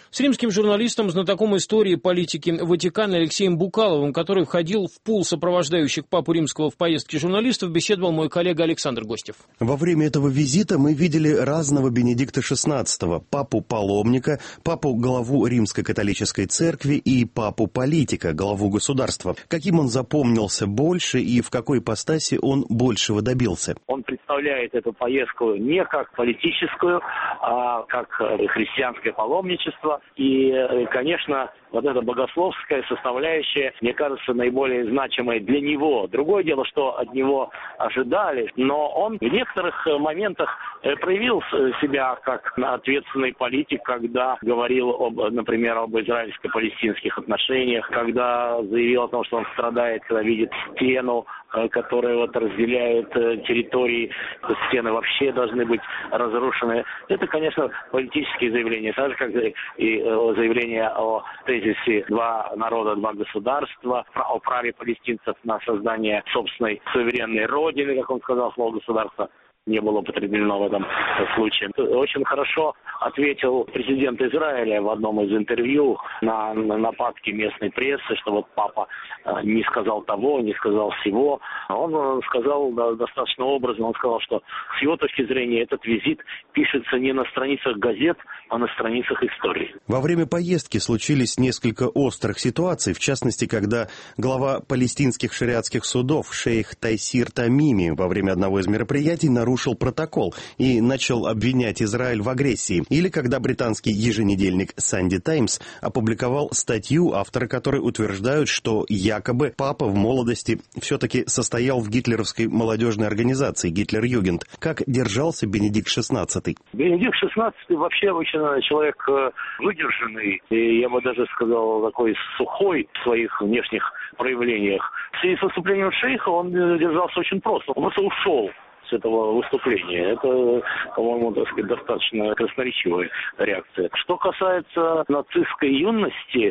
с римским журналистом, знатоком истории и политики Ватикана Алексеем Букаловым, который входил в пул сопровождающих Папу Римского в поездке журналистов, беседовал мой коллега Александр Гостев. Во время этого визита мы видели разного Бенедикта шестнадцатого, папу-паломника, папу-главу Римской католической церкви и папу-политика, главу государства. Каким он запомнился больше и в какой ипостаси он большего добился? Он представляет эту поездку не как политическую, а как христианское паломничество. И, конечно, вот эта богословская составляющая, мне кажется, наиболее значимой для него. Другое дело, что от него ожидали, но он в некоторых моментах проявил себя как ответственный политик, когда говорил, об, например, об израильско-палестинских отношениях, когда заявил о том, что он страдает, когда видит стену, которые вот разделяют территории, стены вообще должны быть разрушены. Это, конечно, политические заявления, так же, как и заявление о тезисе «два народа, два государства», о праве палестинцев на создание собственной суверенной родины, как он сказал, слово «государство» не было употреблено в этом случае. Очень хорошо ответил президент Израиля в одном из интервью на, на нападки местной прессы, что вот папа не сказал того, не сказал всего. Он сказал да, достаточно образно, он сказал, что с его точки зрения этот визит пишется не на страницах газет, а на страницах истории. Во время поездки случились несколько острых ситуаций, в частности, когда глава палестинских шариатских судов шейх Тайсир Тамими во время одного из мероприятий нарушил нарушил протокол и начал обвинять Израиль в агрессии. Или когда британский еженедельник Sunday Times опубликовал статью, авторы которой утверждают, что якобы папа в молодости все-таки состоял в гитлеровской молодежной организации Гитлер-Югенд. Как держался Бенедикт шестнадцатый? Бенедикт шестнадцатый вообще очень человек выдержанный, и я бы даже сказал, такой сухой в своих внешних проявлениях. В связи с выступлением шейха он держался очень просто. Он просто ушел с этого выступления. Это, по-моему, так сказать, достаточно красноречивая реакция. Что касается нацистской юности,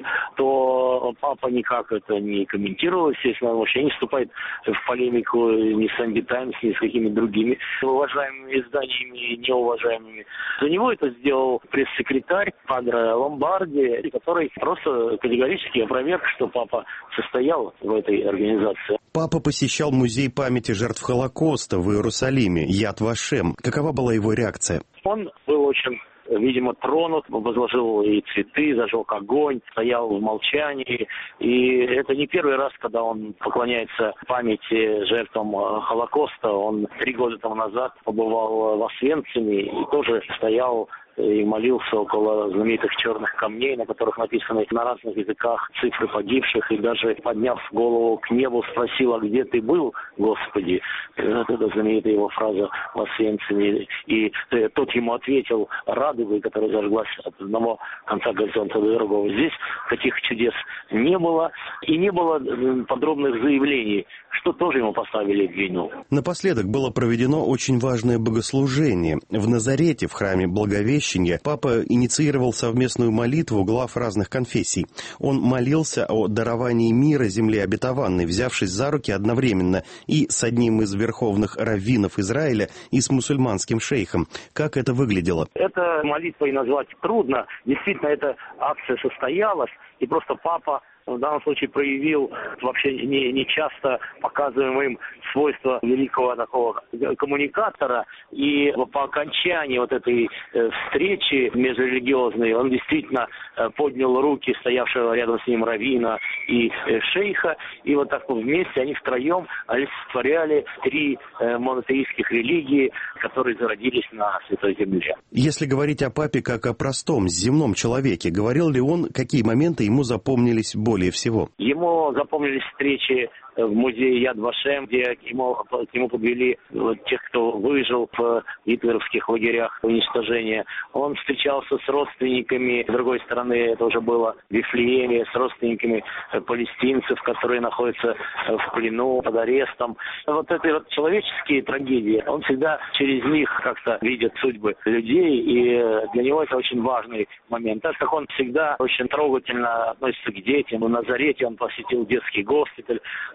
то папа никак это не комментировал, естественно, он вообще не вступает в полемику ни с Sunday Times, ни с какими другими уважаемыми изданиями, неуважаемыми. За него это сделал пресс-секретарь Падре Ломбарди, который просто категорически опроверг, что папа состоял в этой организации. Папа посещал музей памяти жертв Холокоста в Иерусалиме, Яд Вашем. Какова была его реакция? Он был очень, видимо, тронут, возложил и цветы, зажег огонь, стоял в молчании. И это не первый раз, когда он поклоняется памяти жертвам Холокоста. Он три года тому назад побывал в Освенциме и тоже стоял и молился около знаменитых черных камней, на которых написаны на разных языках цифры погибших, и даже, подняв голову к небу, спросил: «А где ты был, Господи?» Это знаменитая его фраза в Освенциме. И тот ему ответил радугой, которая зажглась от одного конца горизонта до другого. Здесь таких чудес не было, и не было подробных заявлений, что тоже ему поставили в вину. Напоследок было проведено очень важное богослужение. В Назарете, в храме Благовещения, папа инициировал совместную молитву глав разных конфессий. Он молился о даровании мира земле обетованной, взявшись за руки одновременно и с одним из верховных раввинов Израиля, и с мусульманским шейхом. Как это выглядело? Это молитвой назвать трудно. Действительно, эта акция состоялась, и просто папа в данном случае проявил вообще не, не часто показываемым свойства великого такого коммуникатора. И по окончании вот этой встречи межрелигиозной он действительно поднял руки стоявшего рядом с ним раввина и шейха. И вот так вместе они втроем олицетворяли три монотеистских религии, которые зародились на Святой Земле. Если говорить о папе как о простом, земном человеке, говорил ли он, какие моменты ему запомнились больше? Более всего. Ему запомнились встречи в музее Яд Вашем, где к нему, к нему подвели тех, кто выжил в гитлеровских лагерях уничтожения. Он встречался с родственниками, с другой стороны, это уже было в Вифлееме, с родственниками палестинцев, которые находятся в плену, под арестом. Вот эти вот человеческие трагедии, он всегда через них как-то видит судьбы людей, и для него это очень важный момент. Так как он всегда очень трогательно относится к детям. В Назарете он посетил детский госпиталь,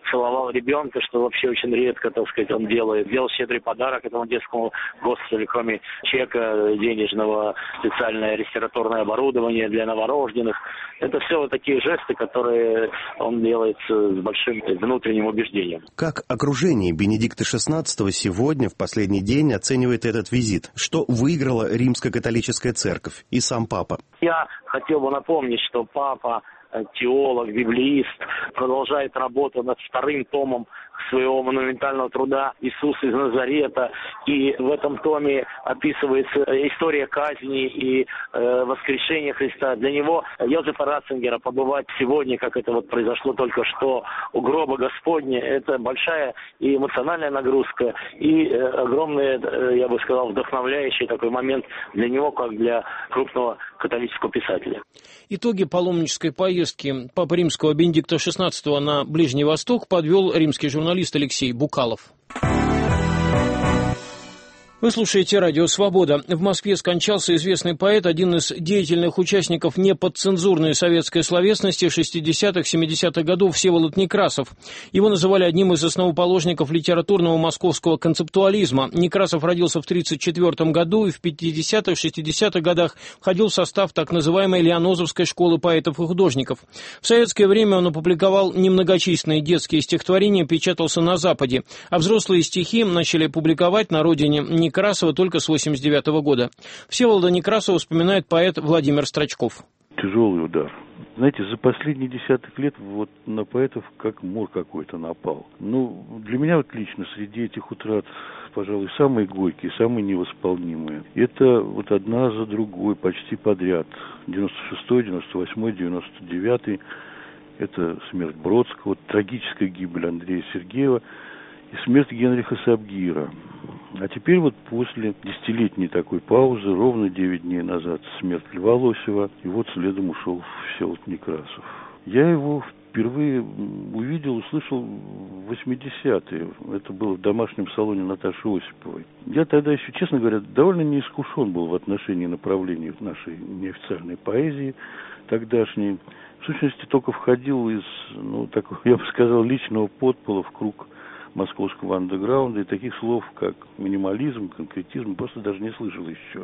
целовал ребенка, что вообще очень редко, так сказать, он делает. Сделал щедрый подарок этому детскому госпиталю, кроме чека денежного, специальное респираторное оборудование для новорожденных. Это все вот такие жесты, которые он делает с большим внутренним убеждением. Как окружение Бенедикта шестнадцатого сегодня, в последний день, оценивает этот визит? Что выиграла Римско-католическая церковь и сам папа? Я хотел бы напомнить, что папа, теолог, библеист, продолжает работу над вторым томом своего монументального труда «Иисус из Назарета». И в этом томе описывается история казни и э, воскрешения Христа. Для него, Йозефа Ратцингера, побывать сегодня, как это вот произошло только что у гроба Господня, это большая и эмоциональная нагрузка, и э, огромный, э, я бы сказал, вдохновляющий такой момент для него, как для крупного католического писателя. Итоги паломнической поездки Папы Римского Бенедикта шестнадцатого на Ближний Восток подвел римский журналист Алексей Букалов. Вы слушаете радио «Свобода». В Москве скончался известный поэт, один из деятельных участников неподцензурной советской словесности шестидесятых-семидесятых годов Всеволод Некрасов. Его называли одним из основоположников литературного московского концептуализма. Некрасов родился в тысяча девятьсот тридцать четвёртом году и в пятидесятых-шестидесятых годах входил в состав так называемой Лианозовской школы поэтов и художников. В советское время он опубликовал немногочисленные детские стихотворения, печатался на Западе, а взрослые стихи начали публиковать на родине Некрасова. Некрасова только с восемьдесят девятого года. Всеволода Некрасова вспоминает поэт Владимир Строчков. Тяжелый удар. Знаете, за последние десяток лет вот на поэтов как мор какой-то напал. Ну, для меня вот лично среди этих утрат, пожалуй, самые горькие, самые невосполнимые. Это вот одна за другой, почти подряд. девяносто шестой, девяносто восьмой, девяносто девятый. Это смерть Бродского, трагическая гибель Андрея Сергеева и смерть Генриха Сабгира. А теперь вот после десятилетней такой паузы, ровно девять дней назад, смерть Льва Лосева, и вот следом ушел Всеволод Некрасов. Я его впервые увидел, услышал в восьмидесятые. Это было в домашнем салоне Наташи Осиповой. Я тогда еще, честно говоря, довольно неискушен был в отношении направлений нашей неофициальной поэзии тогдашней. В сущности, только входил из, ну, такого, я бы сказал, личного подпола в круг московского андеграунда, и таких слов, как минимализм, конкретизм, просто даже не слышал еще.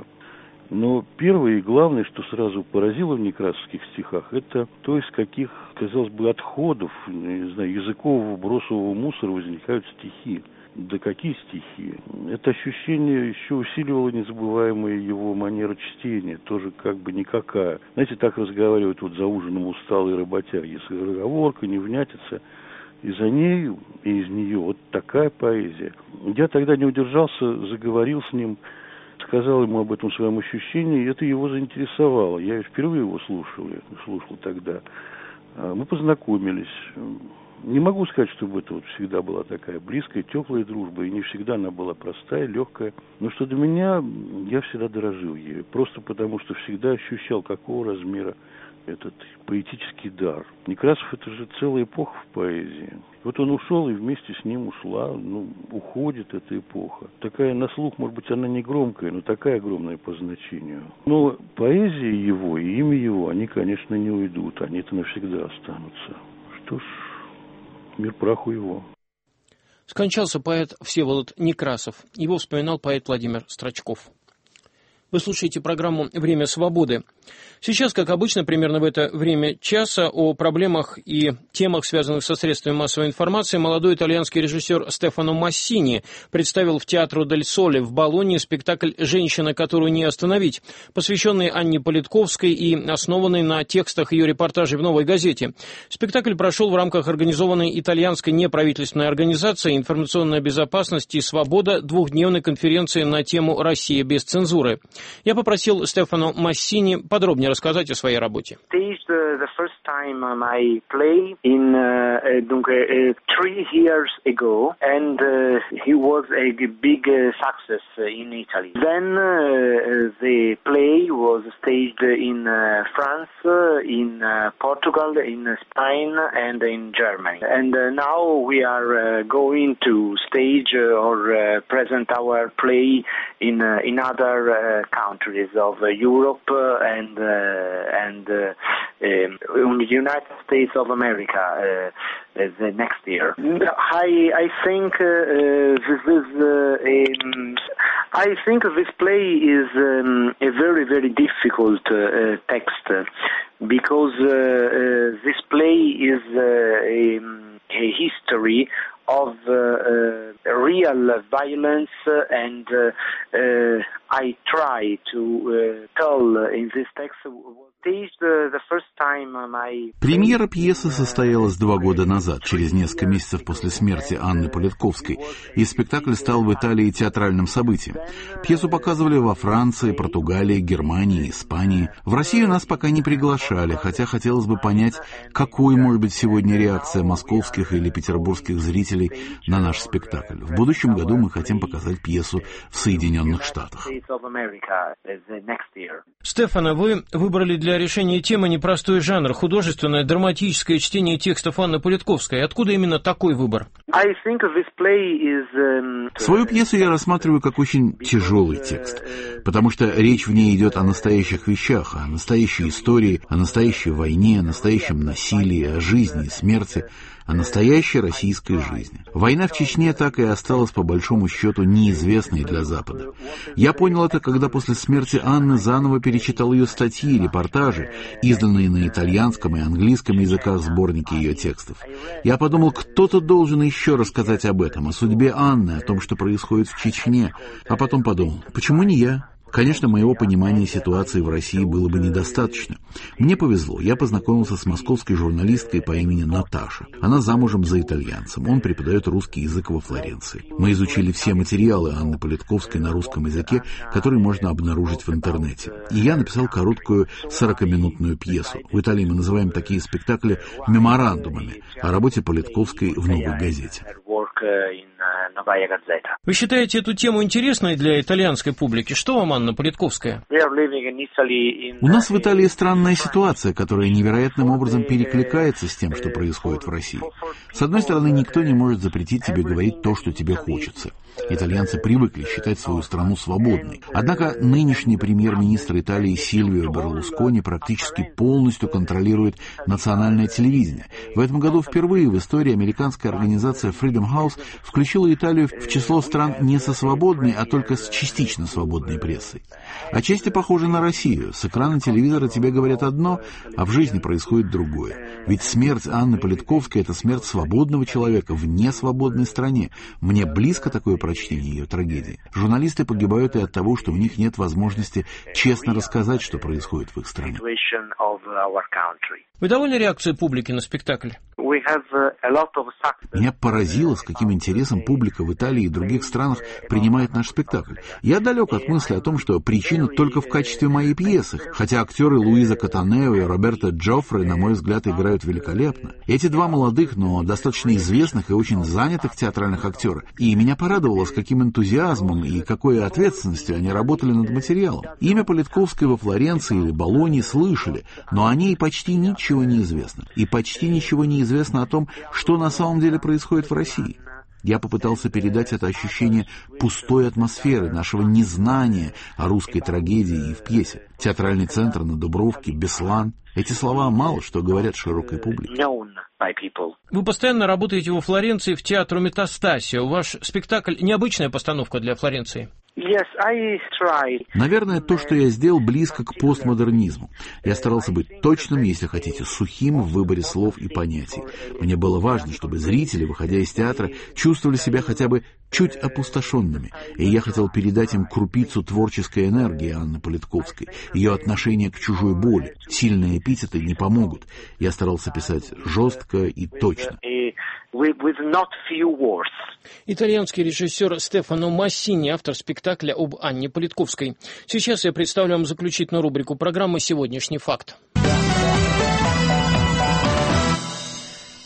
Но первое и главное, что сразу поразило в некрасовских стихах, это то, из каких, казалось бы, отходов, не знаю, языкового бросового мусора возникают стихи. Да какие стихи? Это ощущение еще усиливало незабываемая его манера чтения, тоже как бы никакая. Знаете, так разговаривают вот за ужином усталые работяги, скороговорка, невнятица. И за ней, и из нее вот такая поэзия. Я тогда не удержался, заговорил с ним, сказал ему об этом своем ощущении, и это его заинтересовало. Я впервые его слушал, я слушал тогда. Мы познакомились. Не могу сказать, чтобы это вот всегда была такая близкая, теплая дружба, и не всегда она была простая, легкая. Но что до меня, я всегда дорожил ею, просто потому что всегда ощущал, какого размера этот поэтический дар. Некрасов — это же целая эпоха в поэзии. Вот он ушел, и вместе с ним ушла, ну, уходит эта эпоха. Такая на слух, может быть, она не громкая, но такая огромная по значению. Но поэзия его и имя его, они, конечно, не уйдут, они-то навсегда останутся. Что ж, мир праху его. Скончался поэт Всеволод Некрасов. Его вспоминал поэт Владимир Строчков. Вы слушаете программу «Время свободы». Сейчас, как обычно, примерно в это время часа о проблемах и темах, связанных со средствами массовой информации, молодой итальянский режиссер Стефано Массини представил в Театро дель Соле в Болонье спектакль «Женщина, которую не остановить», посвященный Анне Политковской и основанный на текстах ее репортажей в «Новой газете». Спектакль прошел в рамках организованной итальянской неправительственной организации «Информационная безопасность и свобода» двухдневной конференции на тему «Россия без цензуры». Я попросил Стефано Массини подробнее рассказать о своей работе. The first time I played in uh, uh, three years ago, and uh, he was a big uh, success in Italy. Then uh, the play was staged in uh, France, uh, in uh, Portugal, in Spain, and in Germany. And uh, now we are uh, going to stage uh, or uh, present our play in uh, in other uh, countries of uh, Europe uh, and uh, and uh, in the United States of America uh, the next year. I I think uh, this is uh, um, I think this play is um, a very very difficult uh, text because uh, uh, this play is uh, a, a history of uh, uh, real violence and uh, uh, I try to uh, tell in this text. Премьера пьесы состоялась два года назад, через несколько месяцев после смерти Анны Политковской, и спектакль стал в Италии театральным событием. Пьесу показывали во Франции, Португалии, Германии, Испании. В Россию нас пока не приглашали, хотя хотелось бы понять, какой может быть сегодня реакция московских или петербургских зрителей на наш спектакль. В будущем году мы хотим показать пьесу в Соединенных Штатах. Стефано, вы выбрали для решения темы непростой жанр, художественное, драматическое чтение текстов Анны Политковской. Откуда именно такой выбор? Свою пьесу я рассматриваю как очень тяжелый текст, потому что речь в ней идет о настоящих вещах, о настоящей истории, о настоящей войне, о настоящем насилии, о жизни и смерти, о настоящей российской жизни. Война в Чечне так и осталась по большому счету неизвестной для Запада. Я понял это, когда после смерти Анны заново перечитал ее статьи, репортажи, изданные на итальянском и английском языках сборники ее текстов. Я подумал, кто-то должен еще рассказать об этом, о судьбе Анны, о том, что происходит в Чечне. А потом подумал, почему не я? Конечно, моего понимания ситуации в России было бы недостаточно. Мне повезло, я познакомился с московской журналисткой по имени Наташа. Она замужем за итальянцем, он преподает русский язык во Флоренции. Мы изучили все материалы Анны Политковской на русском языке, которые можно обнаружить в интернете. И я написал короткую сорокаминутную пьесу. В Италии мы называем такие спектакли меморандумами о работе Политковской в «Новой газете». Вы считаете эту тему интересной для итальянской публики? Что вам Анна Политковская? У нас в Италии странная ситуация, которая невероятным образом перекликается с тем, что происходит в России. С одной стороны, никто не может запретить тебе говорить то, что тебе хочется. Итальянцы привыкли считать свою страну свободной. Однако нынешний премьер-министр Италии Сильвио Берлускони практически полностью контролирует национальное телевидение. В этом году впервые в истории американская организация Freedom House включила Италию в число стран не со свободной, а только с частично свободной прессой. Отчасти похоже на Россию. С экрана телевизора тебе говорят одно, а в жизни происходит другое. Ведь смерть Анны Политковской — это смерть свободного человека в несвободной стране. Мне близко такое прочтение ее трагедии. Журналисты погибают и от того, что у них нет возможности честно рассказать, что происходит в их стране. Вы довольны реакцией публики на спектакль? Меня поразило, с каким интересом публика в Италии и других странах принимает наш спектакль. Я далек от мысли о том, что причина только в качестве моей пьесы, хотя актеры Луиза Катанео и Роберто Джоффре, на мой взгляд, играют великолепно. Эти два молодых, но достаточно известных и очень занятых театральных актера. И меня порадовало, с каким энтузиазмом и какой ответственностью они работали над материалом. Имя Политковской во Флоренции или Болоньи слышали, но о ней почти ничего не известно. И почти ничего не известно о том, что на самом деле происходит в России. Я попытался передать это ощущение пустой атмосферы, нашего незнания о русской трагедии и в пьесе. Театральный центр на Дубровке, Беслан. Эти слова мало что говорят широкой публике. Вы постоянно работаете во Флоренции в театре Метастасио. Ваш спектакль — необычная постановка для Флоренции. Yes, I tried. Наверное, то, что я сделал, близко к постмодернизму. Я старался быть точным, если хотите, сухим в выборе слов и понятий. Мне было важно, чтобы зрители, выходя из театра, чувствовали себя хотя бы чуть опустошенными. И я хотел передать им крупицу творческой энергии Анны Политковской, ее отношение к чужой боли. Сильные эпитеты не помогут. Я старался писать жестко и точно. Итальянский режиссер Стефано Массини, автор спектакля об Анне Политковской. Сейчас я представлю вам заключительную рубрику программы «Сегодняшний факт».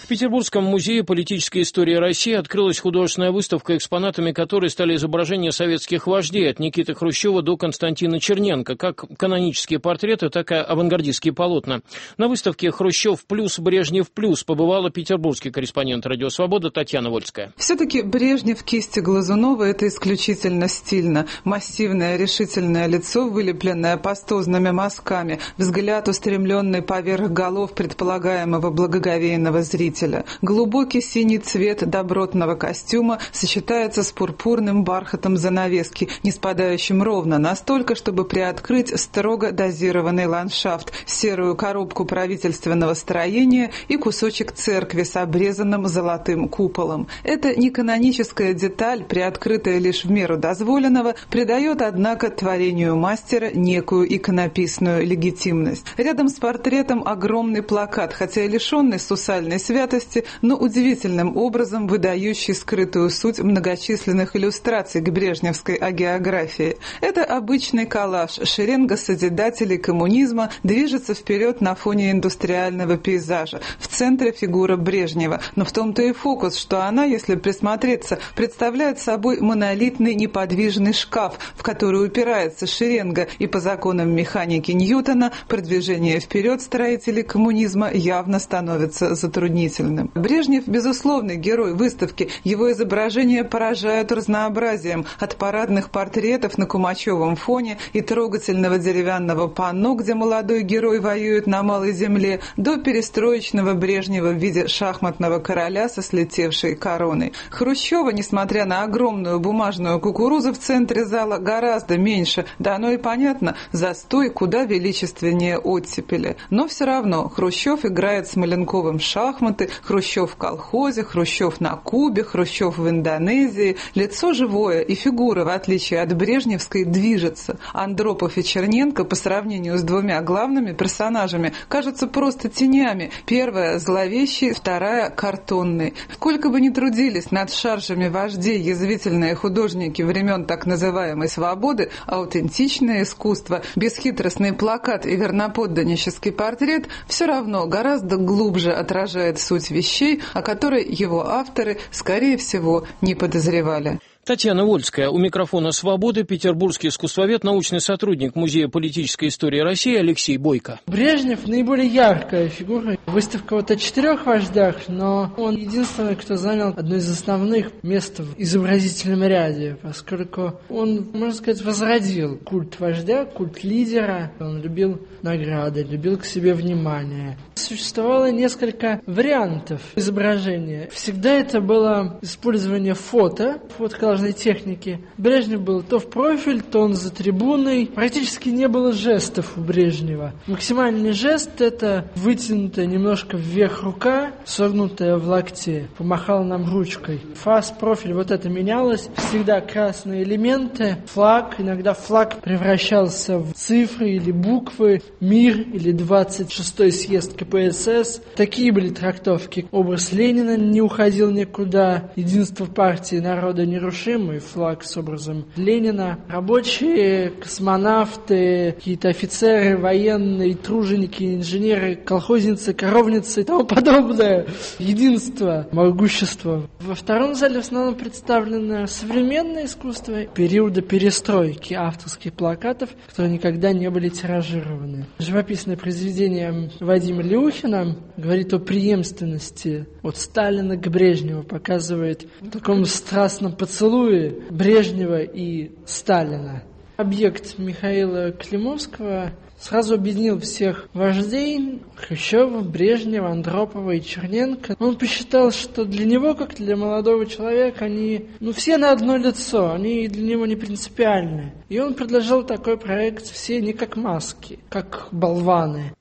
Петербургском музее политической истории России открылась художественная выставка, экспонатами которой стали изображения советских вождей от Никиты Хрущева до Константина Черненко, как канонические портреты, так и авангардистские полотна. На выставке «Хрущев плюс, Брежнев плюс» побывала петербургский корреспондент «Радио Свобода» Татьяна Вольская. Все-таки Брежнев кисти Глазунова – это исключительно стильно. Массивное решительное лицо, вылепленное пастозными мазками, взгляд, устремленный поверх голов предполагаемого благоговейного зрителя. Глубокий синий цвет добротного костюма сочетается с пурпурным бархатом занавески, не спадающим ровно, настолько, чтобы приоткрыть строго дозированный ландшафт, серую коробку правительственного строения и кусочек церкви с обрезанным золотым куполом. Эта неканоническая деталь, приоткрытая лишь в меру дозволенного, придает, однако, творению мастера некую иконописную легитимность. Рядом с портретом огромный плакат, хотя и лишенный сусальной святости, но удивительным образом выдающий скрытую суть многочисленных иллюстраций к брежневской агеографии. Это обычный коллаж. Шеренга созидателей коммунизма движется вперед на фоне индустриального пейзажа. В центре фигура Брежнева. Но в том-то и фокус, что она, если присмотреться, представляет собой монолитный неподвижный шкаф, в который упирается шеренга, и по законам механики Ньютона продвижение вперед строителей коммунизма явно становится затруднительным. Брежнев – безусловный герой выставки. Его изображения поражают разнообразием. От парадных портретов на кумачевом фоне и трогательного деревянного панно, где молодой герой воюет на малой земле, до перестроечного Брежнева в виде шахматного короля со слетевшей короной. Хрущева, несмотря на огромную бумажную кукурузу в центре зала, гораздо меньше. Да оно и понятно, застой куда величественнее оттепели. Но все равно Хрущев играет с Маленковым в шахматы, Хрущев в колхозе, Хрущев на Кубе, Хрущев в Индонезии. Лицо живое, и фигура, в отличие от брежневской, движется. Андропов и Черненко по сравнению с двумя главными персонажами кажутся просто тенями. Первая – зловещей, вторая – картонной. Сколько бы ни трудились над шаржами вождей язвительные художники времен так называемой свободы, аутентичное искусство, бесхитростный плакат и верноподданнический портрет все равно гораздо глубже отражает суть вещей, о которой его авторы, скорее всего, не подозревали. Татьяна Вольская. У микрофона «Свободы» петербургский искусствовед, научный сотрудник Музея политической истории России Алексей Бойко. Брежнев – наиболее яркая фигура. Выставка вот о четырех вождях, но он единственный, кто занял одно из основных мест в изобразительном ряде, поскольку он, можно сказать, возродил культ вождя, культ лидера. Он любил награды, любил к себе внимание. Существовало несколько вариантов изображения. Всегда это было использование фото, фотоколлажной техники. Брежнев был то в профиль, то он за трибуной. Практически не было жестов у Брежнева. Максимальный жест – это вытянутая немножко вверх рука, согнутая в локте. Помахал нам ручкой. Фас, профиль, вот это менялось. Всегда красные элементы. Флаг. Иногда флаг превращался в цифры или буквы. Мир или двадцать шестой съезд ка пэ эс эс. Такие были трактовки. Образ Ленина не уходил никуда. Единство партии народа нерушимый. Флаг с образом Ленина. Рабочие, космонавты, какие-то офицеры, военные, труженики, инженеры, колхозницы, коровницы и тому подобное. Единство, могущество. Во втором зале в основном представлено современное искусство периода перестройки авторских плакатов, которые никогда не были тиражированы. Живописное произведение Вадима Леухина говорит о преемственности от Сталина к Брежневу, показывает в таком страстном поцелуе Брежнева и Сталина. Объект Михаила Климовского сразу объединил всех вождей Хрущева, Брежнева, Андропова и Черненко. Он посчитал, что для него, как для молодого человека, они ну, все на одно лицо, они для него не принципиальны. И он предложил такой проект «Все не как маски, как болваны».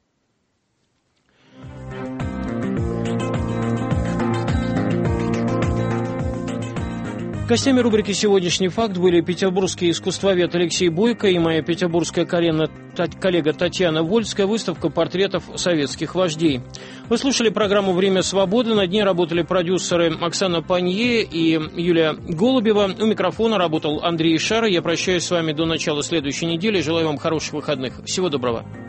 Гостями рубрики «Сегодняшний факт» были петербургский искусствовед Алексей Бойко и моя петербургская коллега Татьяна Вольская. Выставка портретов советских вождей. Вы слушали программу «Время свободы». Над ней работали продюсеры Оксана Панье и Юлия Голубева. У микрофона работал Андрей Шара. Я прощаюсь с вами до начала следующей недели. Желаю вам хороших выходных. Всего доброго.